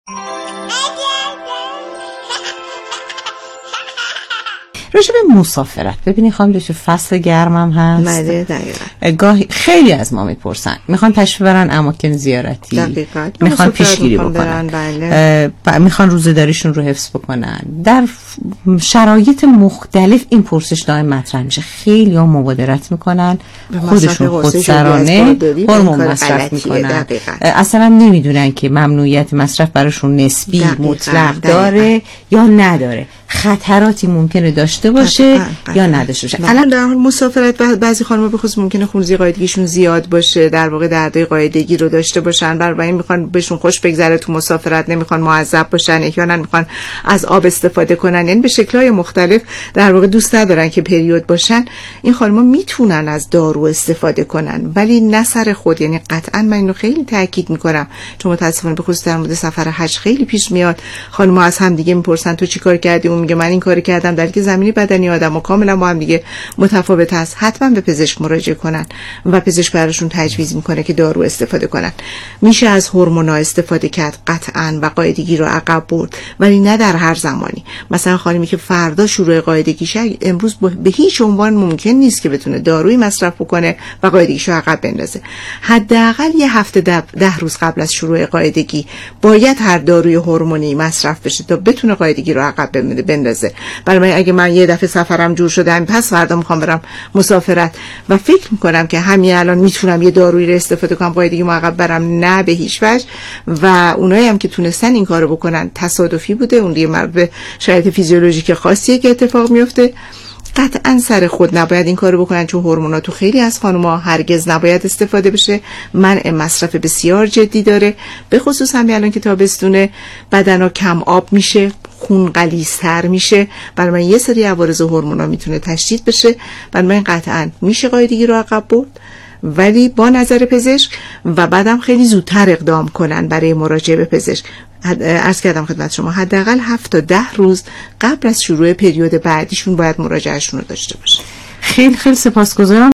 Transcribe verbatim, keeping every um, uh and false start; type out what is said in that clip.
راجع به مسافرت ببینی خانم دکتر، فصل گرمم هست. بله دقیقاً. گاهی خیلی از ما میپرسن میخوان تشریف برن اماکن زیارتی، دقیقاً. میخوان پیشگیری بکنن، بله. میخوان روزه‌داریشون رو حفظ بکنن. در شرایط مختلف این پرسش دائم مطرح میشه. خیلی ها مبادرت میکنن خودشون خودسرانه هورمون مصرف میکنن، اصلا نمیدونن که ممنوعیت مصرف براشون نسبی دقیقاً. مطلق داره دقیقاً. یا نداره، خطراتی ممکنه داشته باشه دقیقاً. یا نداشته باشه. الان در حال مسافرت بعضی خانم‌ها به خصوص ممکنه خونریزی قاعدگیشون زیاد باشه، در واقع دردهای قاعدگی رو داشته باشن، برای این میخوان بهشون خوش بگذره تو مسافرت، نمیخوان معذب باشن، احیانا میخوان از آب استفاده کنن، یعنی به شکل‌های مختلف در واقع دوست ندارن که پریود باشن. این خانم‌ها میتونن از دارو استفاده کنن، ولی نه سر خود. یعنی قطعاً من اینو خیلی تاکید میکنم، چون متأسفانه به خصوص در مورد سفر حج خیلی پیش میاد خانم‌ها از هم دیگه میپرسن تو چیکار کردی، اون میگه من این کارو کردم، در حالی که زمینه بدنی آدم‌ها کاملا با هم دیگه متفاوت است. حتما به پزشک مراجعه کنن و پزشک براشون تجویز میکنه که دارو استفاده کنن. میشه از هورمونا استفاده کرد قطعاً و قاعدگی رو عقب برد، ولی نه در هر زمانی. مثلا خانمی که فردا شروع قاعدگیشه، امروز به هیچ عنوان ممکن نیست که بتونه دارویی مصرف بکنه و قاعدگیشو عقب بندازه. حداقل یه هفته ده, ده روز قبل از شروع قاعدگی باید هر داروی هورمونی مصرف بشه تا بتونه قاعدگی رو عقب بندازه. برای اگه من یه دفعه سفرم جور شده پس فردا میخوام برم مسافرت و فکر میکنم که همین الان میتونم یه دارویی رو استفاده کنم قاعدگی عقب برم، نه به هیچ وجه. و اونایی هم که تونستن این کارو بکنن تصادفی بوده، اون دیگه مربوط به شرایط فیزیولوژیک خاصیه که اتفاق میفته. قطعاً سر خود نباید این کارو بکنن، چون هورمونا تو خیلی از خانم‌ها هرگز نباید استفاده بشه. منع مصرف بسیار جدی داره، به خصوص همین الان که تابستونه، بدن‌ها کم آب میشه، خون غلیظتر میشه، برای من یه سری عوارض هورمونا میتونه تشدید بشه. برای من قطعاً میشه قاعدگی رو عقب برد، ولی با نظر پزشک و بعدم خیلی زودتر اقدام کنن برای مراجعه به پزشک. عرض کردم خدمت شما حداقل هفت تا ده روز قبل از شروع پریود بعدیشون باید مراجعهشون رو داشته باشه. خیلی خیلی سپاسگزارم.